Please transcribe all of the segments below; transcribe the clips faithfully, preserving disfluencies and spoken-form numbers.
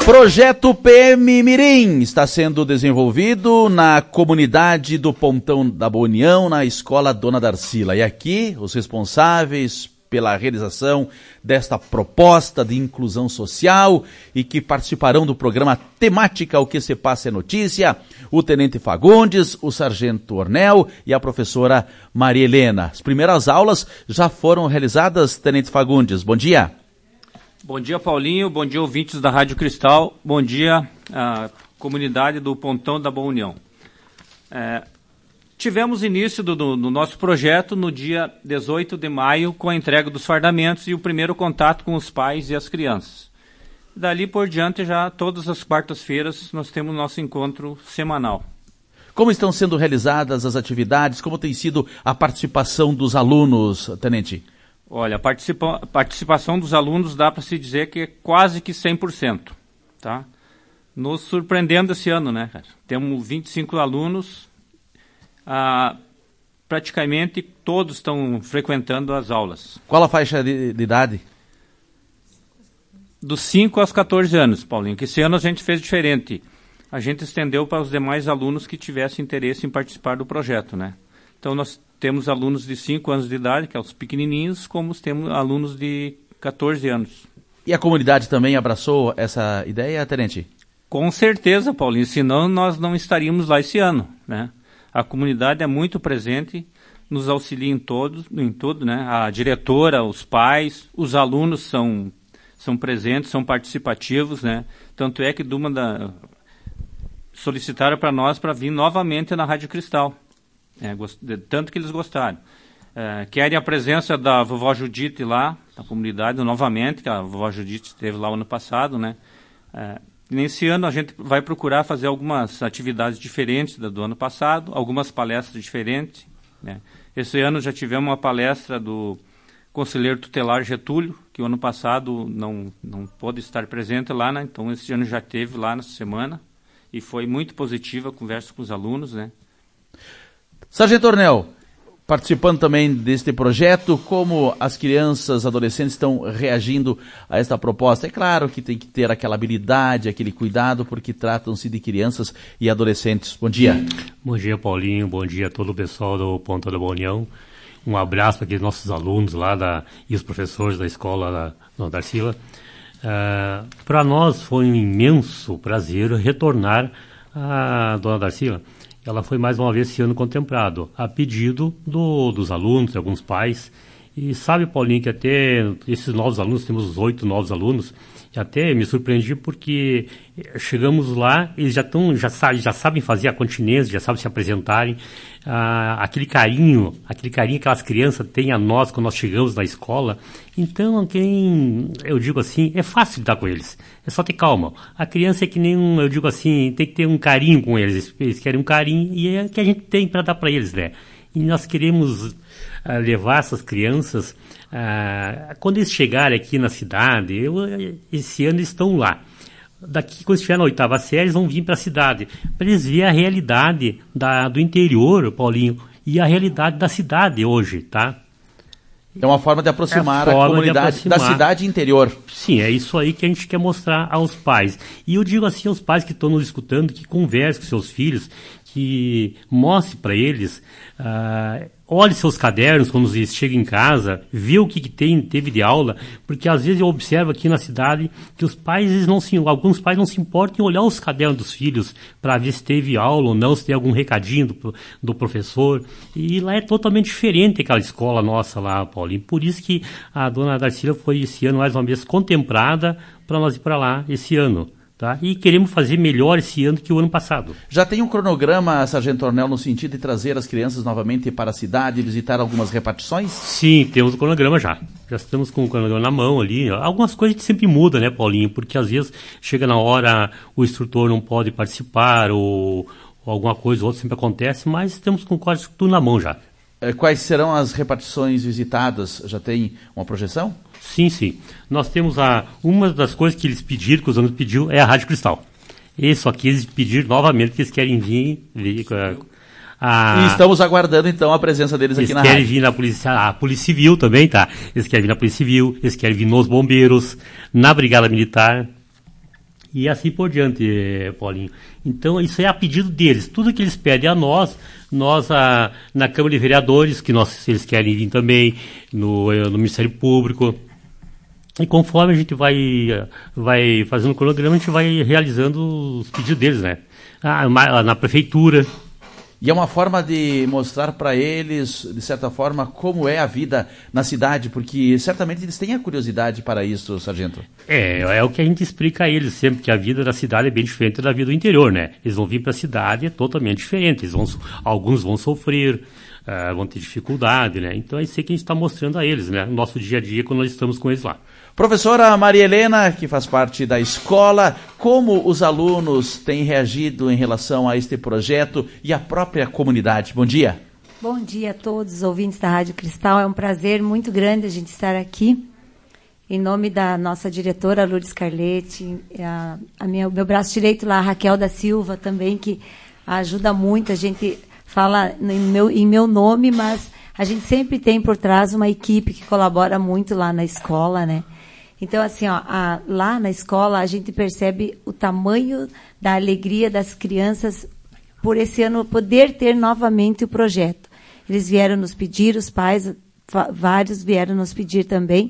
Projeto P M Mirim está sendo desenvolvido na comunidade do Pontão da Boa União, na Escola Dona Darcila. E aqui, os responsáveis pela realização desta proposta de inclusão social e que participarão do programa Temática O Que Se Passa é Notícia, o Tenente Fagundes, o Sargento Ornel e a professora Maria Helena. As primeiras aulas já foram realizadas, Tenente Fagundes. Bom dia. Bom dia, Paulinho. Bom dia, ouvintes da Rádio Cristal. Bom dia, a comunidade do Pontão da Boa União. É, tivemos início do, do, do nosso projeto no dia dezoito de maio, com a entrega dos fardamentos e o primeiro contato com os pais e as crianças. Dali por diante, já todas as quartas-feiras, nós temos nosso encontro semanal. Como estão sendo realizadas as atividades? Como tem sido a participação dos alunos, Tenente? Olha, a participa- participação dos alunos dá para se dizer que é quase que cem por cento, tá? Nos surpreendendo esse ano, né, cara? Temos vinte e cinco alunos, ah, praticamente todos estão frequentando as aulas. Qual a faixa de, de idade? Dos cinco aos quatorze anos, Paulinho, que esse ano a gente fez diferente. A gente estendeu para os demais alunos que tivessem interesse em participar do projeto, né? Então nós temos alunos de cinco anos de idade, que são os pequenininhos, como temos alunos de quatorze anos. E a comunidade também abraçou essa ideia, Tenente? Com certeza, Paulinho, senão nós não estaríamos lá esse ano, né? A comunidade é muito presente, nos auxilia em, todos, em tudo, né? A diretora, os pais, os alunos são, são presentes, são participativos, né? Tanto é que Duma da, solicitaram para nós para vir novamente na Rádio Cristal. É, gost... tanto que eles gostaram. É, querem a presença da vovó Judite lá, na comunidade, novamente, que a vovó Judite esteve lá ano passado, né? É, nesse ano a gente vai procurar fazer algumas atividades diferentes do ano passado, algumas palestras diferentes, né? Esse ano já tivemos uma palestra do conselheiro tutelar Getúlio, que o ano passado não, não pôde estar presente lá, né? Então esse ano já teve lá nessa semana, e foi muito positiva a conversa com os alunos, né? Sargento Ornel, participando também deste projeto, como as crianças, adolescentes estão reagindo a esta proposta? É claro que tem que ter aquela habilidade, aquele cuidado, porque tratam-se de crianças e adolescentes. Bom dia. Bom dia, Paulinho. Bom dia a todo o pessoal do Pontão da Boa União. Um abraço para aqueles nossos alunos lá da, e os professores da escola da Dona Darcila. Uh, para nós foi um imenso prazer retornar à Dona Darcila. Ela foi mais uma vez esse ano contemplado, a pedido do, dos alunos, de alguns pais. E sabe, Paulinho, que até esses novos alunos, temos oito novos alunos, e até me surpreendi porque chegamos lá, eles já, tão, já, sabe, já sabem fazer a continência, já sabem se apresentarem. Ah, aquele carinho, aquele carinho que aquelas crianças têm a nós quando nós chegamos na escola. Então, quem, eu digo assim, é fácil lidar com eles. É só ter calma. A criança é que nem um, eu digo assim, tem que ter um carinho com eles. Eles querem um carinho e é o que a gente tem para dar para eles, né? E nós queremos uh, levar essas crianças, uh, quando eles chegarem aqui na cidade, eu, esse ano eles estão lá. Daqui, quando estiver na oitava série, eles vão vir para a cidade, para eles verem a realidade da, do interior, Paulinho, e a realidade da cidade hoje, tá? É uma forma de aproximar é a, a comunidade aproximar. da cidade interior. Sim, é isso aí que a gente quer mostrar aos pais. E eu digo assim aos pais que estão nos escutando, que conversem com seus filhos, que mostre para eles, uh, olhe seus cadernos quando eles chegam em casa, vê o que, que tem, teve de aula, porque às vezes eu observo aqui na cidade que os pais, eles não se, alguns pais não se importam em olhar os cadernos dos filhos para ver se teve aula ou não, se tem algum recadinho do, do professor, e lá é totalmente diferente aquela escola nossa lá, Paulinho. Por isso que a Dona Darcila foi esse ano mais uma vez contemplada para nós ir para lá esse ano. Tá? E queremos fazer melhor esse ano que o ano passado. Já tem um cronograma, Sargento Ornel, no sentido de trazer as crianças novamente para a cidade e visitar algumas repartições? Sim, temos o cronograma já. Já estamos com o cronograma na mão ali. Algumas coisas a gente sempre muda, né, Paulinho? Porque às vezes chega na hora, o instrutor não pode participar ou, ou alguma coisa ou outra sempre acontece, mas temos com quase tudo na mão já. Quais serão as repartições visitadas? Já tem uma projeção? Sim, sim. Nós temos a... Uma das coisas que eles pediram, que os alunos pediram, é a Rádio Cristal. Isso aqui eles pediram novamente, que eles querem vir... vir a, e estamos aguardando, então, a presença deles aqui na rádio. Eles querem vir na polícia... A Polícia Civil também, tá? Eles querem vir na Polícia Civil, eles querem vir nos bombeiros, na Brigada Militar. e assim por diante, Paulinho. Então, isso é a pedido deles. Tudo que eles pedem a nós, nós a, na Câmara de Vereadores, que nós, eles querem vir também, no, no Ministério Público. E conforme a gente vai, vai fazendo o cronograma, a gente vai realizando os pedidos deles, né? Ah, na Prefeitura. E é uma forma de mostrar para eles, de certa forma, como é a vida na cidade, porque certamente eles têm a curiosidade para isso, sargento. É, é o que a gente explica a eles sempre, que a vida da cidade é bem diferente da vida do interior, né? Eles vão vir para a cidade, é totalmente diferente. Eles vão, alguns vão sofrer, uh, vão ter dificuldade, né? Então é isso que a gente está mostrando a eles, né? No nosso dia a dia, quando nós estamos com eles lá. Professora Maria Helena, que faz parte da escola, como os alunos têm reagido em relação a este projeto e a própria comunidade? Bom dia. Bom dia a todos os ouvintes da Rádio Cristal. É um prazer muito grande a gente estar aqui. Em nome da nossa diretora Lourdes Carletti, a, a minha, o meu braço direito lá, a Raquel da Silva, também, que ajuda muito. A gente fala em meu, em meu nome, mas a gente sempre tem por trás uma equipe que colabora muito lá na escola, né? Então, assim, ó, a, lá na escola a gente percebe o tamanho da alegria das crianças por esse ano poder ter novamente o projeto. Eles vieram nos pedir, os pais, vários vieram nos pedir também.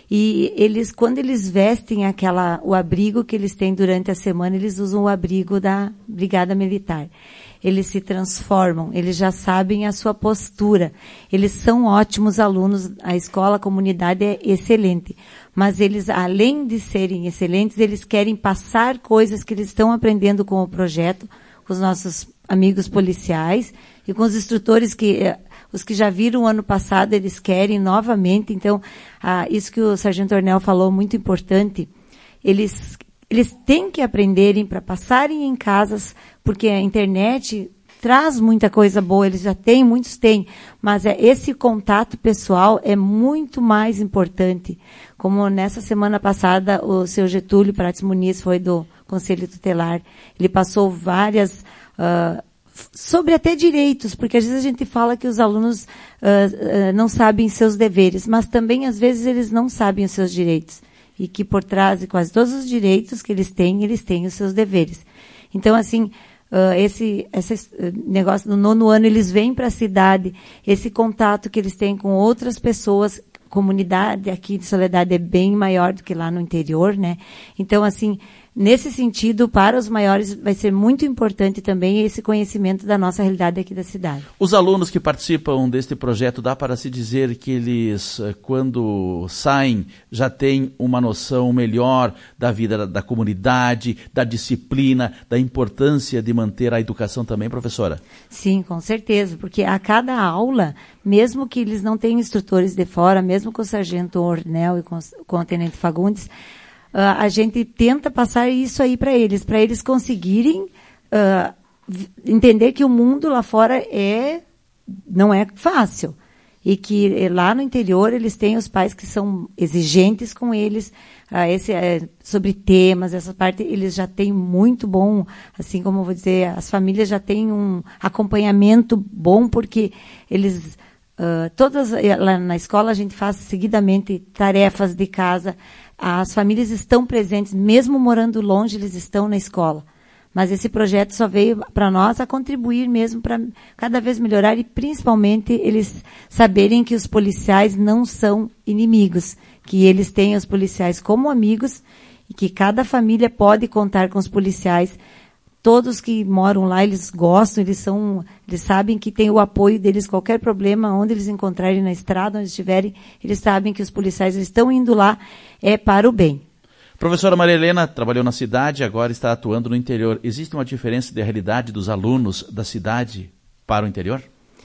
E eles, quando eles vestem aquela, o abrigo que eles têm durante a semana, eles usam o abrigo da Brigada Militar. Eles se transformam, eles já sabem a sua postura. Eles são ótimos alunos, a escola, a comunidade é excelente. Mas eles, além de serem excelentes, eles querem passar coisas que eles estão aprendendo com o projeto, com os nossos amigos policiais e com os instrutores que, os que já viram o ano passado, eles querem novamente. Então, ah, isso que o Sargento Ornel falou, muito importante, eles, eles têm que aprenderem para passarem em casas, porque a internet traz muita coisa boa, eles já têm, muitos têm, mas é, esse contato pessoal é muito mais importante. Como nessa semana passada, o seu Getúlio Prates Muniz foi do Conselho Tutelar, ele passou várias, uh, sobre até direitos, porque às vezes a gente fala que os alunos uh, uh, não sabem seus deveres, mas também às vezes eles não sabem os seus direitos. E que por trás de quase todos os direitos que eles têm, eles têm os seus deveres. Então, assim, Uh, esse, esse uh, negócio do nono ano, eles vêm para a cidade, esse contato que eles têm com outras pessoas, comunidade aqui de Soledade é bem maior do que lá no interior, né? Então, assim, nesse sentido, para os maiores vai ser muito importante também esse conhecimento da nossa realidade aqui da cidade. Os alunos que participam deste projeto, dá para se dizer que eles, quando saem, já têm uma noção melhor da vida da, da comunidade, da disciplina, da importância de manter a educação também, professora? Sim, com certeza, porque a cada aula, mesmo que eles não tenham instrutores de fora, mesmo com o Sargento Ornel e com, com o Tenente Fagundes, Uh, a gente tenta passar isso aí para eles, para eles conseguirem uh, entender que o mundo lá fora é, não é fácil. E que lá no interior eles têm os pais que são exigentes com eles, uh, esse, uh, sobre temas, essa parte eles já têm muito bom, assim como eu vou dizer, as famílias já têm um acompanhamento bom, porque eles... Uh, todas, lá na escola a gente faz seguidamente tarefas de casa, as famílias estão presentes, mesmo morando longe, eles estão na escola. Mas esse projeto só veio para nós a contribuir mesmo para cada vez melhorar e principalmente eles saberem que os policiais não são inimigos, que eles têm os policiais como amigos e que cada família pode contar com os policiais. Todos que moram lá, eles gostam, eles são, eles sabem que tem o apoio deles, qualquer problema, onde eles encontrarem na estrada, onde estiverem, eles sabem que os policiais estão indo lá, é para o bem. Professora Maria Helena trabalhou na cidade, agora está atuando no interior. Existe uma diferença de realidade dos alunos da cidade para o interior?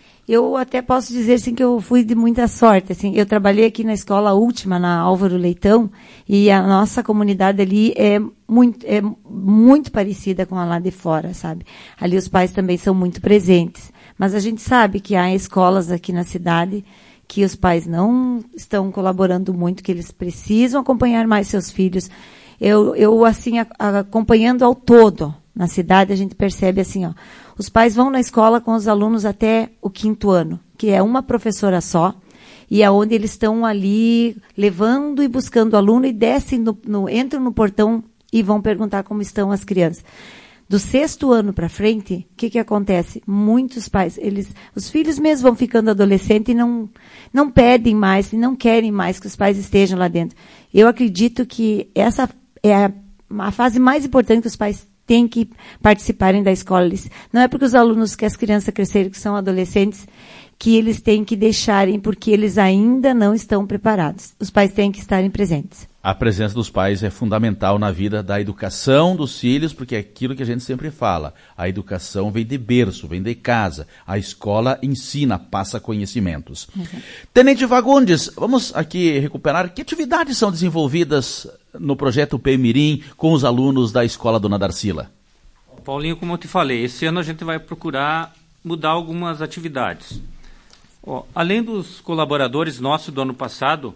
Eu até posso dizer assim, que eu fui de muita sorte. Assim, eu trabalhei aqui na escola última, na Álvaro Leitão, e a nossa comunidade ali é muito, é muito parecida com a lá de fora, sabe? Ali os pais também são muito presentes. Mas a gente sabe que há escolas aqui na cidade que os pais não estão colaborando muito, que eles precisam acompanhar mais seus filhos. Eu, eu assim, a, a, acompanhando ao todo na cidade, a gente percebe assim, ó, os pais vão na escola com os alunos até o quinto ano, que é uma professora só, e é onde eles estão ali levando e buscando o aluno e descem, no, no, entram no portão e vão perguntar como estão as crianças. Do sexto ano para frente, o que, que acontece? Muitos pais, eles, os filhos mesmo vão ficando adolescentes e não, não pedem mais, e não querem mais que os pais estejam lá dentro. Eu acredito que essa é a, a fase mais importante que os pais têm que participarem da escola. Não é porque os alunos, que as crianças crescerem, que são adolescentes, que eles têm que deixarem, porque eles ainda não estão preparados. Os pais têm que estarem presentes. A presença dos pais é fundamental na vida da educação dos filhos, porque é aquilo que a gente sempre fala. A educação vem de berço, vem de casa. A escola ensina, passa conhecimentos. Uhum. Tenente Fagundes, vamos aqui recuperar que atividades são desenvolvidas no projeto P Mirim com os alunos da Escola Dona Darcila? Paulinho, como eu te falei, esse ano a gente vai procurar mudar algumas atividades. Ó, além dos colaboradores nossos do ano passado,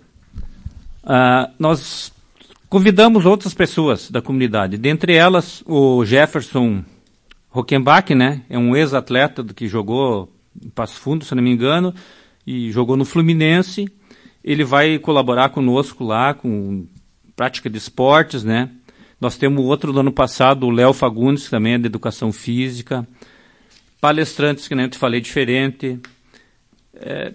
Uh, nós convidamos outras pessoas da comunidade, dentre elas o Jefferson Rockenbach, né? É um ex-atleta que jogou em Passo Fundo, se não me engano, e jogou no Fluminense. Ele vai colaborar conosco lá com prática de esportes, né? Nós temos outro do ano passado, o Léo Fagundes, que também é de educação física, palestrantes que nem eu te falei, diferente. É,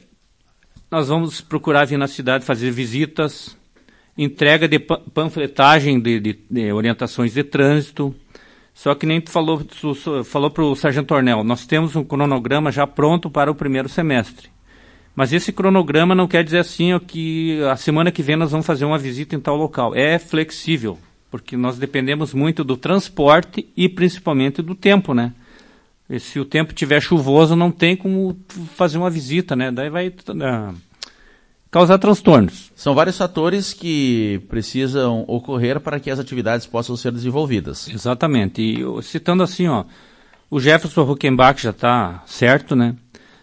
nós vamos procurar vir na cidade fazer visitas, entrega de panfletagem de, de, de orientações de trânsito. Só que nem tu falou, tu falou para o Sargento Tornel, nós temos um cronograma já pronto para o primeiro semestre. Mas esse cronograma não quer dizer assim ó, que a semana que vem nós vamos fazer uma visita em tal local. É flexível, porque nós dependemos muito do transporte e principalmente do tempo, né? E se o tempo estiver chuvoso, não tem como fazer uma visita, né? Daí vai... Uh, causar transtornos. São vários fatores que precisam ocorrer para que as atividades possam ser desenvolvidas. Exatamente. E citando assim, ó, o Jefferson Rockenbach já está certo, né?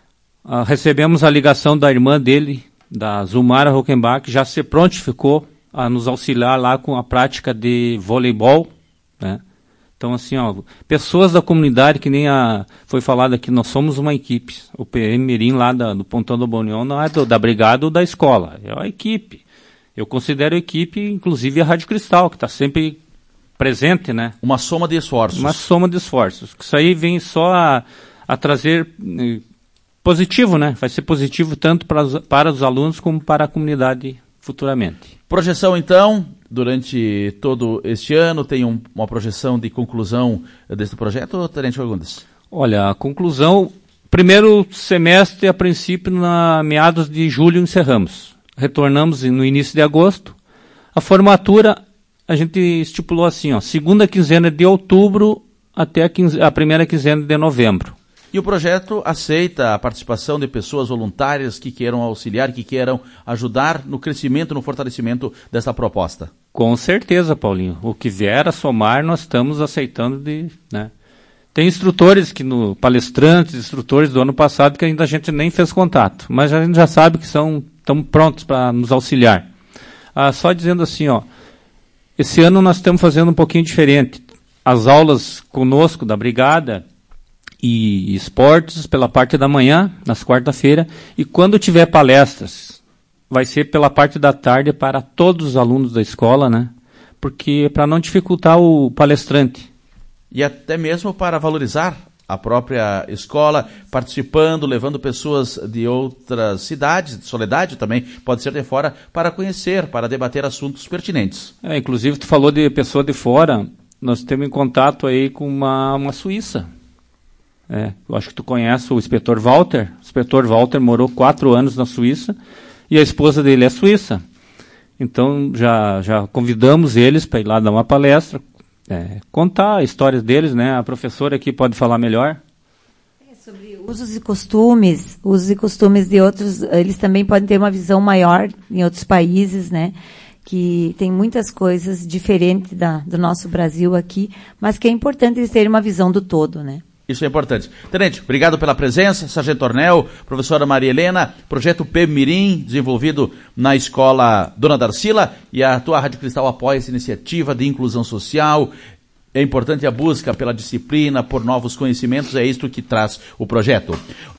Uh, recebemos a ligação da irmã dele, da Zumara Rockenbach, já se prontificou a nos auxiliar lá com a prática de voleibol, né? Então, assim, ó, pessoas da comunidade, que nem a, foi falado aqui, nós somos uma equipe. O P M Mirim lá da, do Pontão da Boa União não é do, da brigada ou da escola, é a equipe. Eu considero a equipe, inclusive a Rádio Cristal, que está sempre presente, né? Uma soma de esforços. Uma soma de esforços. Isso aí vem só a, a trazer eh, positivo, né? Vai ser positivo tanto para os, para os alunos como para a comunidade futuramente. Projeção, então, durante todo este ano, tem um, uma projeção de conclusão deste projeto, Tenente Fagundes? Olha, a conclusão, primeiro semestre, a princípio, na meados de julho, encerramos. Retornamos no início de agosto. A formatura, a gente estipulou assim, ó, segunda quinzena de outubro até a, quinze, a primeira quinzena de novembro. E o projeto aceita a participação de pessoas voluntárias que queiram auxiliar, que queiram ajudar no crescimento, no fortalecimento dessa proposta? Com certeza, Paulinho. O que vier a somar, nós estamos aceitando de... Né? Tem instrutores, que no, palestrantes, instrutores do ano passado, que ainda a gente nem fez contato, mas a gente já sabe que são, estão prontos para nos auxiliar. Ah, só dizendo assim, ó, esse ano nós estamos fazendo um pouquinho diferente. As aulas conosco da brigada e esportes pela parte da manhã, nas quarta-feira, e quando tiver palestras, vai ser pela parte da tarde para todos os alunos da escola, né? Porque para não dificultar o palestrante. E até mesmo para valorizar a própria escola, participando, levando pessoas de outras cidades, de Soledade também, pode ser de fora, para conhecer, para debater assuntos pertinentes. É, inclusive, tu falou de pessoa de fora, nós temos em contato aí com uma, uma suíça. É, eu acho que tu conhece o inspetor Walter. O inspetor Walter morou quatro anos na Suíça e a esposa dele é suíça. Então, já, já convidamos eles para ir lá dar uma palestra, é, contar a história deles, né? A professora aqui pode falar melhor. É, sobre usos e costumes, usos e costumes de outros, eles também podem ter uma visão maior em outros países, né? Que tem muitas coisas diferentes da, do nosso Brasil aqui, mas que é importante eles terem uma visão do todo, né? Isso é importante. Tenente, obrigado pela presença. Sargento Tornel, professora Maria Helena, projeto P Mirim, desenvolvido na Escola Dona Darcila, e a tua Rádio Cristal apoia essa iniciativa de inclusão social. É importante a busca pela disciplina, por novos conhecimentos, é isto que traz o projeto.